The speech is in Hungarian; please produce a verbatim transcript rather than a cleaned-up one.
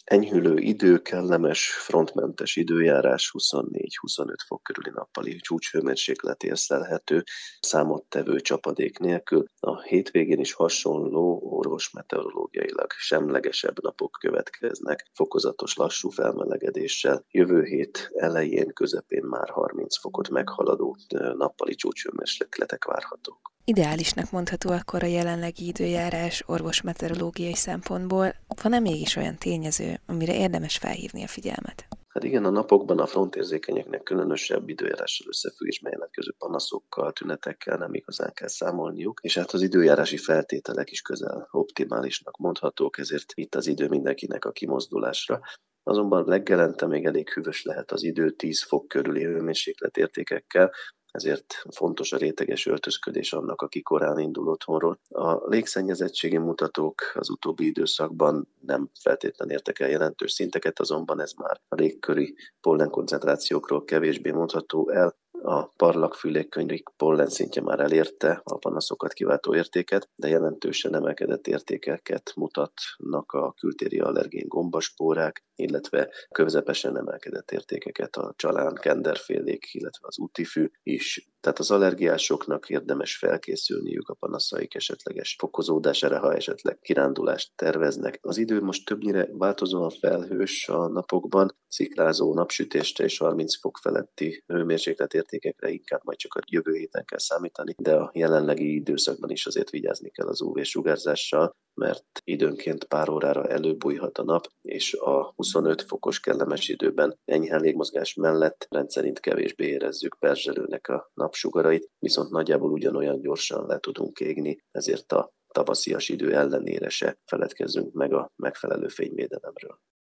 Enyhülő idő, kellemes, frontmentes időjárás, huszonnégy-huszonöt fok körüli nappali csúcshőmérséklet észlelhető, számottevő csapadék nélkül. A hétvégén is hasonló, orvosmeteorológiailag semlegesebb napok következnek, fokozatos lassú felmelegedéssel. Jövő hét elején, közepén már harminc fokot meghaladó nappali csúcshőmérsékletek várhatók. Ideálisnak mondható akkor a jelenlegi időjárás orvosmeteorológiai szempontból. Van-e mégis olyan tényező, amire érdemes felhívni a figyelmet? Hát igen, a napokban a frontérzékenyeknek különösebb időjárással összefüggésben jelentkező panaszokkal, tünetekkel nem igazán kell számolniuk, és hát az időjárási feltételek is közel optimálisnak mondhatók, ezért itt az idő mindenkinek a kimozdulásra. Azonban reggelente még elég hűvös lehet az idő tíz fok körüli hőmérséklet értékekkel, ezért fontos a réteges öltözködés annak, aki korán indul otthonról. A légszennyezettségi mutatók az utóbbi időszakban nem feltétlenül értek el jelentős szinteket, azonban ez már a légköri pollenkoncentrációkról kevésbé mondható el. A parlagfű légköri pollen szintje már elérte a panaszokat kiváltó értéket, de jelentősen emelkedett értékeket mutatnak a kültéri allergén gombaspórák, illetve közepesen emelkedett értékeket a csalán, kenderfélék, illetve az útifű is. Tehát az allergiásoknak érdemes felkészülniük a panaszaik esetleges fokozódására, ha esetleg kirándulást terveznek. Az idő most többnyire változóan felhős a napokban, sziklázó napsütésre és harminc fok feletti hőmérséklet értékekre inkább majd csak a jövő héten kell számítani, de a jelenlegi időszakban is azért vigyázni kell az ú vé-sugárzással, mert időnként pár órára előbújhat a nap, és a huszonöt fokos kellemes időben enyhe légmozgás mellett rendszerint kevésbé érezzük perzselőnek a napsugarait, viszont nagyjából ugyanolyan gyorsan le tudunk égni, ezért a tavaszias idő ellenére se feledkezzünk meg a megfelelő fényvédelemről.